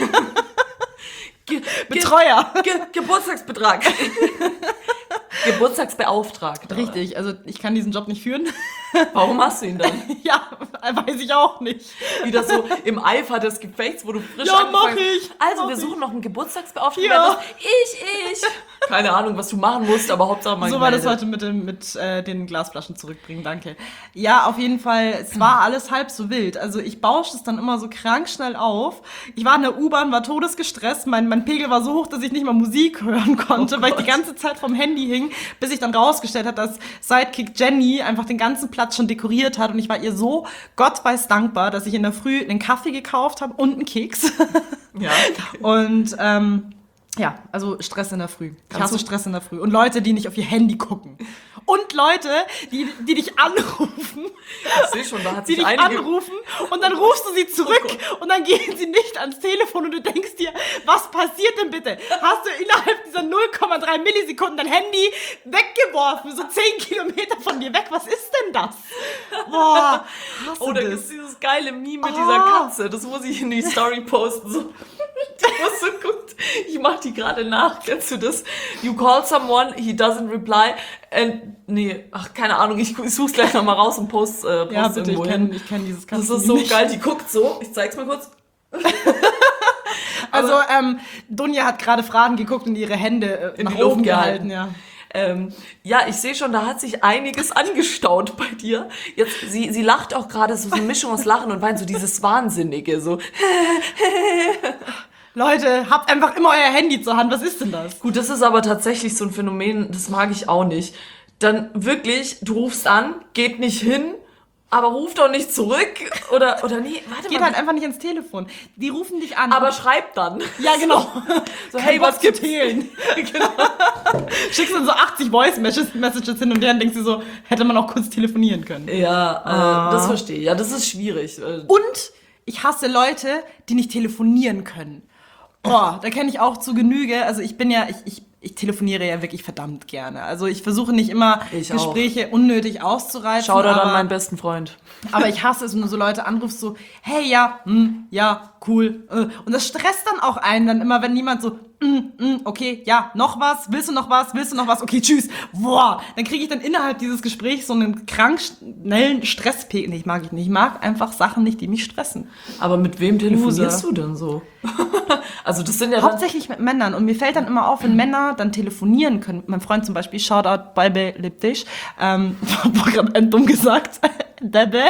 Betreuer. Geburtstagsbetrag. Geburtstagsbeauftragter. Richtig, also ich kann diesen Job nicht führen. Warum hast du ihn dann? Ja, weiß ich auch nicht. Wieder so im Eifer des Gefechts, wo du frisch angefangen hast. Also, wir suchen noch einen Geburtstagsbeauftragten. Ja. Ich. Keine Ahnung, was du machen musst, aber Hauptsache mal so gemeldet. War das heute mit den Glasflaschen zurückbringen, danke. Ja, auf jeden Fall, es war alles halb so wild. Also ich bauschte es dann immer so krank schnell auf. Ich war in der U-Bahn, war todesgestresst. Mein Pegel war so hoch, dass ich nicht mal Musik hören konnte, weil ich die ganze Zeit vom Handy hing, bis ich dann rausgestellt habe, dass Sidekick Jenny einfach den ganzen Platz schon dekoriert hat. Und ich war ihr so Gott weiß dankbar, dass ich in der Früh einen Kaffee gekauft habe und einen Keks. Ja. Und ja, also Stress in der Früh. Ich hasse Stress in der Früh. Und Leute, die nicht auf ihr Handy gucken. Und Leute, die dich anrufen. Ich sehe schon, da hat sich die dich anrufen und dann rufst du sie zurück und dann gehen sie nicht ans Telefon und du denkst dir, was passiert denn bitte? Hast du innerhalb dieser 0,3 Millisekunden dein Handy weggeworfen, so 10 Kilometer von dir weg? Was ist denn das? Boah, da gibt es dieses geile Meme mit dieser Katze. Das muss ich in die Story posten. So. Das war so gut. Ich mach die gerade nach. Kennst du das? You call someone, he doesn't reply. Keine Ahnung. Ich such's gleich nochmal raus und post ja, bitte, irgendwo hin. Ich kenn dieses Katzenmeme. Das ist so geil. Die guckt so. Ich zeig's mal kurz. Also, Dunja hat gerade Fragen geguckt und ihre Hände In nach die Luft oben gehalten. gehalten, ja. Ja, ich sehe schon, da hat sich einiges angestaut bei dir. Jetzt, sie lacht auch gerade, so eine Mischung aus Lachen und Weinen, so dieses Wahnsinnige, so. Leute, habt einfach immer euer Handy zur Hand. Was ist denn das? Gut, das ist aber tatsächlich so ein Phänomen, das mag ich auch nicht. Dann wirklich, du rufst an, geht nicht hin, aber ruft auch nicht zurück. Oder nee, warte Geht mal. halt einfach nicht ans Telefon. Die rufen dich an. Aber schreib dann. ja, genau. So, hey, was gibt's? Teilen? Genau. Schickst dann so 80 Voice-Messages hin und her und denkst dir so, hätte man auch kurz telefonieren können. Ja, das verstehe ich. Ja, das ist schwierig. Und ich hasse Leute, die nicht telefonieren können. Boah, da kenne ich auch zu Genüge. Also ich telefoniere ja wirklich verdammt gerne. Also ich versuche nicht immer Ich auch. Gespräche unnötig auszureizen. Schau da aber, an meinen besten Freund. aber ich hasse es, wenn du so Leute anrufst, so, hey, ja, ja, cool. Und das stresst dann auch einen dann immer, wenn niemand so, okay, ja, noch was? Willst du noch was? Willst du noch was? Okay, tschüss. Boah, dann kriege ich dann innerhalb dieses Gesprächs so einen krank schnellen Stresspegel. Nee, mag ich nicht. Ich mag einfach Sachen nicht, die mich stressen. Aber mit wem telefonierst Loser. du denn so? Also das sind ja dann, Hauptsächlich mit Männern. Und mir fällt dann immer auf, wenn Männer dann telefonieren können. Mein Freund zum Beispiel, Shoutout, Balbe Liptisch. Hab gerade dumm gesagt. Bebe.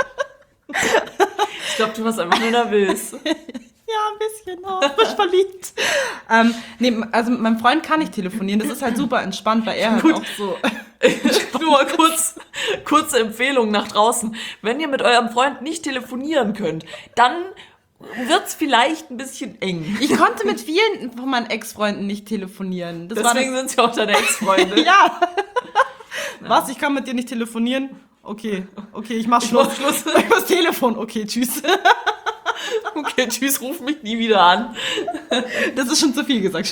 ich glaube, du warst einfach nur nervös. Ja, ein bisschen, oh, ich bin verliebt. Nee, also mit meinem Freund kann ich telefonieren. Das ist halt super entspannt, weil er halt Gut. auch so... Nur mal kurze Empfehlung nach draußen. Wenn ihr mit eurem Freund nicht telefonieren könnt, dann wird's vielleicht ein bisschen eng. Ich konnte mit vielen von meinen Ex-Freunden nicht telefonieren. Das Deswegen sind sie auch deine Ex-Freunde. ja. Was, ich kann mit dir nicht telefonieren? Okay, ich mach Schluss. mach Schluss. Ich mach das Telefon. Okay, tschüss. Okay, tschüss, ruf mich nie wieder an. Das ist schon zu viel gesagt,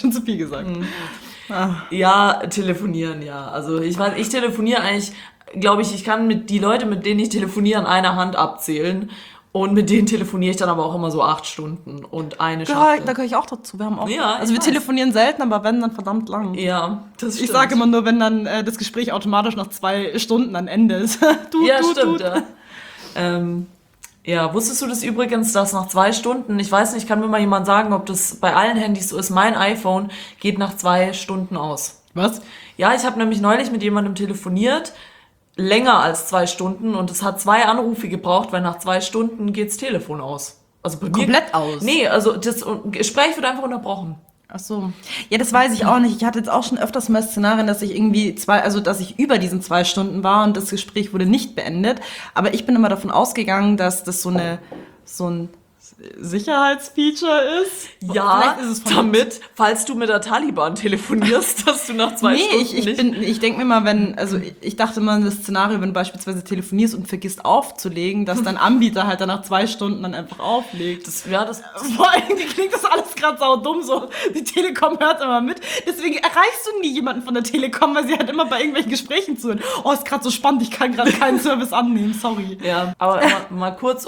Ja, telefonieren, ja. Also ich weiß, ich telefoniere eigentlich, glaube ich, kann die Leute, mit denen ich telefoniere, an einer Hand abzählen. Und mit denen telefoniere ich dann aber auch immer so 8 Stunden und eine Da Schachtel. gehöre ich auch dazu. Wir haben auch. Ja, also ich wir weiß. telefonieren selten, aber wenn, dann verdammt lang. Ja, das stimmt. Ich sage immer nur, wenn dann das Gespräch automatisch nach 2 Stunden dann Ende ist. Ja, stimmt. Ja. Ja, wusstest du das übrigens, dass nach 2 Stunden, ich weiß nicht, kann mir mal jemand sagen, ob das bei allen Handys so ist, mein iPhone geht nach 2 Stunden aus. Was? Ja, ich habe nämlich neulich mit jemandem telefoniert, länger als 2 Stunden und es hat 2 Anrufe gebraucht, weil nach 2 Stunden geht's Telefon aus. Also bei mir Komplett aus? Nee, also das Gespräch wird einfach unterbrochen. Ach so. Ja, das weiß ich auch nicht. Ich hatte jetzt auch schon öfters mal Szenarien, dass ich irgendwie dass ich über diesen 2 Stunden war und das Gespräch wurde nicht beendet. Aber ich bin immer davon ausgegangen, dass das so ein Sicherheitsfeature ist. Ja, Vielleicht ist es von damit, falls du mit der Taliban telefonierst, dass du nach 2 Stunden nicht... ich denke mir mal, ich dachte mal an das Szenario, wenn du beispielsweise telefonierst und vergisst aufzulegen, dass dein Anbieter halt dann nach 2 Stunden dann einfach auflegt. das Vor allem klingt das alles gerade saudumm so. Die Telekom hört immer mit. Deswegen erreichst du nie jemanden von der Telekom, weil sie halt immer bei irgendwelchen Gesprächen zuhören. Oh, ist gerade so spannend, ich kann gerade keinen Service annehmen, sorry. Ja, aber mal kurz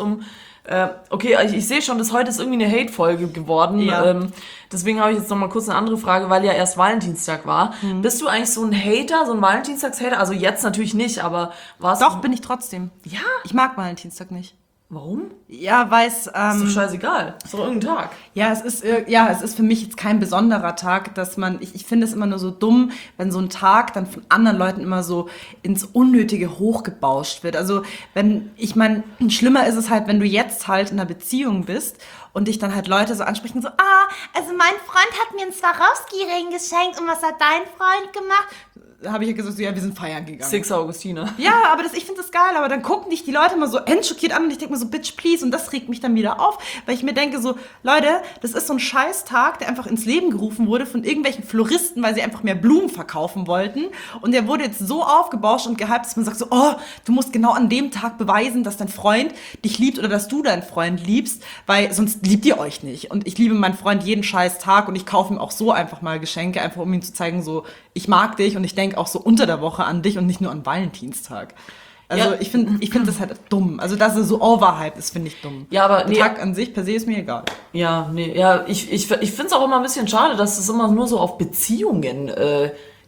okay, ich sehe schon, dass heute ist irgendwie eine Hate-Folge geworden. Ja. Deswegen habe ich jetzt noch mal kurz eine andere Frage, weil ja erst Valentinstag war. Bist du eigentlich so ein Hater, so ein Valentinstags-Hater? Also jetzt natürlich nicht, aber warst Doch, du... bin ich trotzdem. Ja? Ich mag Valentinstag nicht. Warum? Ja, weil es... Ist doch scheißegal. Ist doch irgendein Tag. Ja, es ist für mich jetzt kein besonderer Tag, dass ich finde es immer nur so dumm, wenn so ein Tag dann von anderen Leuten immer so ins Unnötige hochgebauscht wird. Also, schlimmer ist es halt, wenn du jetzt halt in einer Beziehung bist und dich dann halt Leute so ansprechen, so, Also mein Freund hat mir einen Swarovski-Ring geschenkt und was hat dein Freund gemacht? habe ich ja gesagt, so, ja, wir sind feiern gegangen. Six Augustina. Ja, aber ich finde das geil, aber dann gucken dich die Leute immer so endschockiert an und ich denke mir so, bitch, please, und das regt mich dann wieder auf, weil ich mir denke so, Leute, das ist so ein Scheißtag, der einfach ins Leben gerufen wurde von irgendwelchen Floristen, weil sie einfach mehr Blumen verkaufen wollten und der wurde jetzt so aufgebauscht und gehypt, dass man sagt so, oh, du musst genau an dem Tag beweisen, dass dein Freund dich liebt oder dass du deinen Freund liebst, weil sonst liebt ihr euch nicht und ich liebe meinen Freund jeden Scheißtag und ich kaufe ihm auch so einfach mal Geschenke, einfach um ihm zu zeigen, so, ich mag dich und ich denke auch so unter der Woche an dich und nicht nur an Valentinstag. Also Ja. ich find das halt dumm. Also dass er so overhyped ist, finde ich dumm. Ja, aber Der Tag an sich per se ist mir egal. Ja, nee, ja, ich finde es auch immer ein bisschen schade, dass das immer nur so auf Beziehungen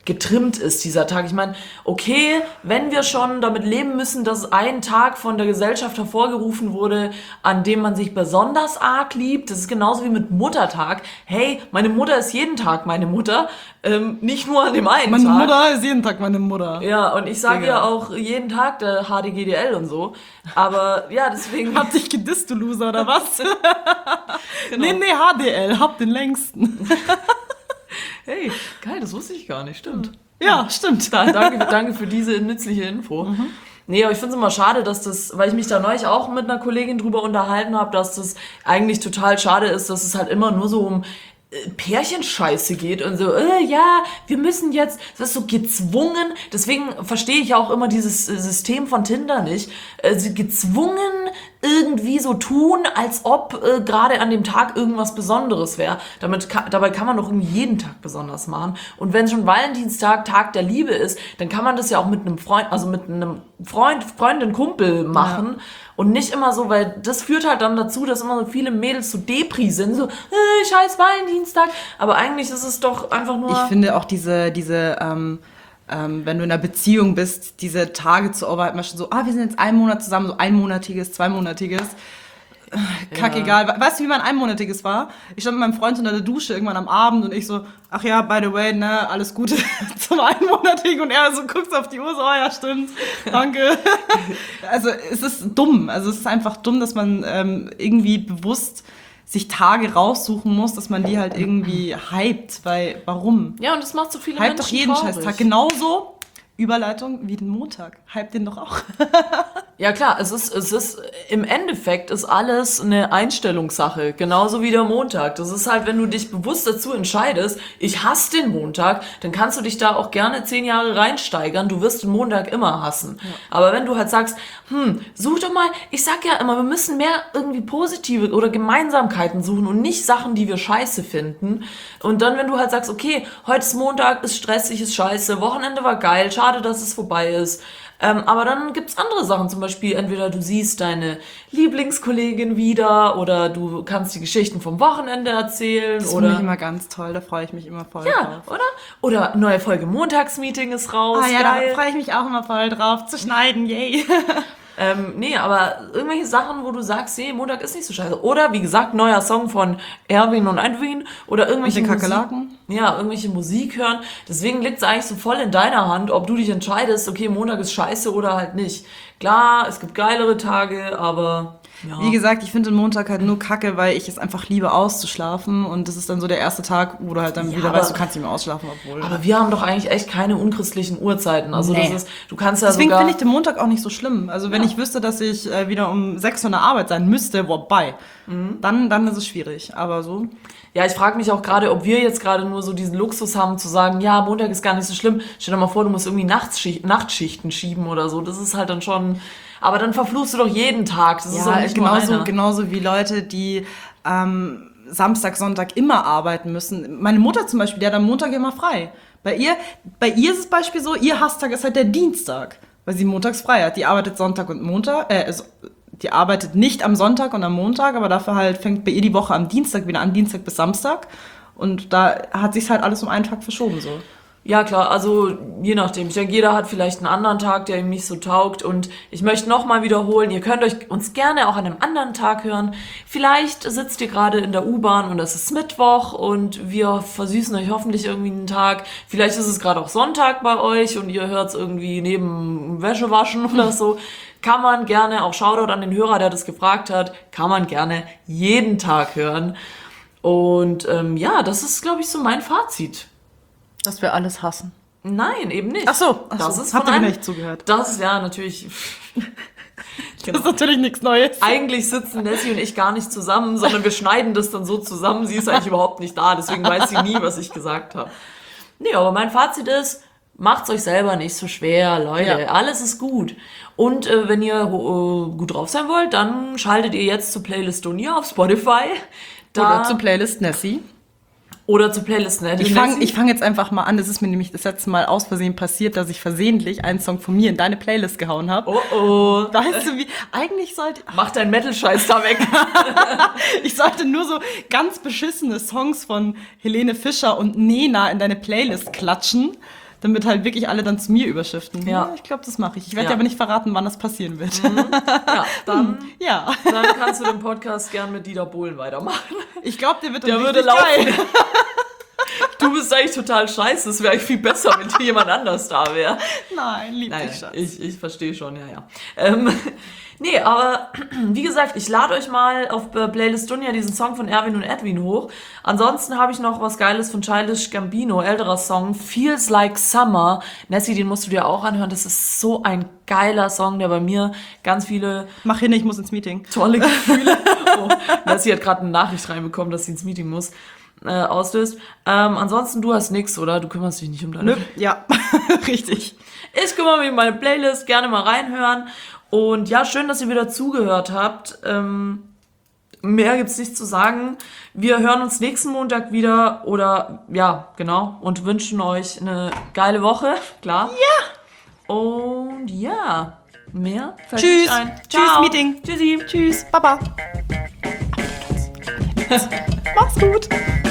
getrimmt ist, dieser Tag. Ich meine, okay, wenn wir schon damit leben müssen, dass ein Tag von der Gesellschaft hervorgerufen wurde, an dem man sich besonders arg liebt, das ist genauso wie mit Muttertag. Hey, meine Mutter ist jeden Tag meine Mutter, nicht nur an dem einen Meine Tag. Mutter ist jeden Tag meine Mutter. Ja, und ich sage Digga. ja auch jeden Tag der HDGDL und so. Aber ja, deswegen... Hab dich gedisst, du Loser, oder was? Genau. Nee, HDL, hab den längsten. Hey, geil, das wusste ich gar nicht, stimmt. Ja, stimmt. Danke für diese nützliche Info. Nee, aber ich finde es immer schade, dass das, weil ich mich da neulich auch mit einer Kollegin drüber unterhalten habe, dass das eigentlich total schade ist, dass es halt immer nur so um Pärchenscheiße geht und so, ja, wir müssen jetzt, das ist so gezwungen, deswegen verstehe ich auch immer dieses System von Tinder nicht, gezwungen irgendwie so tun, als ob gerade an dem Tag irgendwas Besonderes wäre. Dabei kann man doch irgendwie jeden Tag besonders machen. Und wenn schon Valentinstag Tag der Liebe ist, dann kann man das ja auch mit einem Freund, also mit einem Freundin, Kumpel machen. Ja. Und nicht immer so, weil das führt halt dann dazu, dass immer so viele Mädels so Depri sind, so, scheiß Valentinstag. Aber eigentlich ist es doch einfach nur... Ich finde auch diese wenn du in einer Beziehung bist, diese Tage zu overhalten, schon so, wir sind jetzt einen Monat zusammen, so einmonatiges, zweimonatiges. Kackegal. Ja. Weißt du, wie mein einmonatiges war? Ich stand mit meinem Freund unter der Dusche irgendwann am Abend und ich so, ach ja, by the way, ne, alles Gute zum einmonatigen. Und er so guckt auf die Uhr, so, ja, stimmt, danke. Also es ist dumm. Also es ist einfach dumm, dass man irgendwie bewusst sich Tage raussuchen muss, dass man die halt irgendwie hypt, weil, warum? Ja, und das macht so viele Hype Menschen doch jeden traurig. Scheißtag. Genauso, Überleitung, wie den Montag. Hype den doch auch. Ja klar, es ist im Endeffekt ist alles eine Einstellungssache, genauso wie der Montag. Das ist halt, wenn du dich bewusst dazu entscheidest, ich hasse den Montag, dann kannst du dich da auch gerne 10 Jahre reinsteigern, du wirst den Montag immer hassen. Ja. Aber wenn du halt sagst, such doch mal, ich sag ja immer, wir müssen mehr irgendwie positive oder Gemeinsamkeiten suchen und nicht Sachen, die wir scheiße finden. Und dann, wenn du halt sagst, okay, heute ist Montag, ist stressig, ist scheiße, Wochenende war geil, schade, dass es vorbei ist. Aber dann gibt's andere Sachen, zum Beispiel entweder du siehst deine Lieblingskollegin wieder oder du kannst die Geschichten vom Wochenende erzählen. Das finde ich immer ganz toll, da freue ich mich immer voll drauf. Ja, oder neue Folge Montagsmeeting ist raus. Ja, geil. Da freue ich mich auch immer voll drauf, zu schneiden, yay. Nee, aber irgendwelche Sachen, wo du sagst, nee, Montag ist nicht so scheiße. Oder, wie gesagt, neuer Song von Erwin und Edwin. Oder irgendwelche Kakerlaken. Irgendwelche Musik hören. Deswegen liegt es eigentlich so voll in deiner Hand, ob du dich entscheidest, okay, Montag ist scheiße oder halt nicht. Klar, es gibt geilere Tage, aber... Ja. Wie gesagt, ich finde den Montag halt nur kacke, weil ich es einfach liebe, auszuschlafen. Und das ist dann so der erste Tag, wo du halt dann wieder weißt, du kannst nicht mehr ausschlafen, obwohl... Aber wir haben doch eigentlich echt keine unchristlichen Uhrzeiten. Also nee. das ist, du kannst ja Deswegen sogar... finde ich den Montag auch nicht so schlimm. Also wenn ich wüsste, dass ich wieder um 6 Uhr in der Arbeit sein müsste, dann ist es schwierig. Aber so... Ja, ich frage mich auch gerade, ob wir jetzt gerade nur so diesen Luxus haben, zu sagen, ja, Montag ist gar nicht so schlimm. Stell dir mal vor, du musst irgendwie Nachtschichten schieben oder so. Das ist halt dann schon... Aber dann verfluchst du doch jeden Tag. Das ist auch nicht genauso wie Leute, die Samstag, Sonntag immer arbeiten müssen. Meine Mutter zum Beispiel, die hat am Montag immer frei. Bei ihr ist es Beispiel so, ihr Hasstag ist halt der Dienstag, weil sie montags frei hat. Die arbeitet Sonntag und Montag, die arbeitet nicht am Sonntag und am Montag, aber dafür halt fängt bei ihr die Woche am Dienstag wieder an, Dienstag bis Samstag. Und da hat sich's halt alles um einen Tag verschoben, so. Ja, klar, also je nachdem. Ich denke, jeder hat vielleicht einen anderen Tag, der ihm nicht so taugt. Und ich möchte nochmal wiederholen, ihr könnt uns gerne auch an einem anderen Tag hören. Vielleicht sitzt ihr gerade in der U-Bahn und es ist Mittwoch und wir versüßen euch hoffentlich irgendwie einen Tag. Vielleicht ist es gerade auch Sonntag bei euch und ihr hört es irgendwie neben Wäschewaschen oder so. Kann man gerne, auch Shoutout an den Hörer, der das gefragt hat, kann man gerne jeden Tag hören. Und das ist, glaube ich, so mein Fazit. Dass wir alles hassen. Nein, eben nicht. Ach so. Das ist habt ihr mir nicht zugehört. Das ist ja natürlich... Das ist natürlich nichts Neues. Eigentlich sitzen Nessie und ich gar nicht zusammen, sondern wir schneiden das dann so zusammen. Sie ist eigentlich überhaupt nicht da, deswegen weiß sie nie, was ich gesagt habe. Nee, aber mein Fazit ist, macht's euch selber nicht so schwer, Leute. Ja. Alles ist gut. Und wenn ihr gut drauf sein wollt, dann schaltet ihr jetzt zu Playlist Donia auf Spotify. Oder zu Playlist Nessie. Oder zur Playlist, ne? Ich fang jetzt einfach mal an. Das ist mir nämlich das letzte Mal aus Versehen passiert, dass ich versehentlich einen Song von mir in deine Playlist gehauen habe. Oh. Weißt du wie? Eigentlich sollte... Mach deinen Metal-Scheiß da weg. Ich sollte nur so ganz beschissene Songs von Helene Fischer und Nena in deine Playlist klatschen, damit halt wirklich alle dann zu mir überschiften. Ja. Ich glaube, das mache ich. Ich werde Ja. dir aber nicht verraten, wann das passieren wird. Ja, dann, Ja. dann kannst du den Podcast gern mit Dieter Bohlen weitermachen. Ich glaube, der wird Der dann würde richtig laufen. geil. Du bist eigentlich total scheiße. Es wäre eigentlich viel besser, wenn hier jemand anders da wäre. Nein, lieb Nein, dich, Schatz. ich verstehe schon, ja. Nee, aber wie gesagt, ich lade euch mal auf Playlist Dunja diesen Song von Erwin und Edwin hoch. Ansonsten habe ich noch was Geiles von Childish Gambino, älterer Song, Feels Like Summer. Nessie, den musst du dir auch anhören. Das ist so ein geiler Song, der bei mir ganz viele Mach hin, ich muss ins Meeting. tolle Gefühle. Oh, Nessie hat gerade eine Nachricht reinbekommen, dass sie ins Meeting muss. Auslöst. Ansonsten, du hast nix, oder? Du kümmerst dich nicht um deine... Nö, ja, richtig. Ich kümmere mich um meine Playlist, gerne mal reinhören. Und ja, schön, dass ihr wieder zugehört habt. Mehr gibt's nicht zu sagen. Wir hören uns nächsten Montag wieder oder ja, genau. Und wünschen euch eine geile Woche, klar. Ja. Und ja, mehr fällt Tschüss. nicht ein. Tschüss, Ciao. Meeting. Tschüssi. Tschüss, Baba. Mach's gut.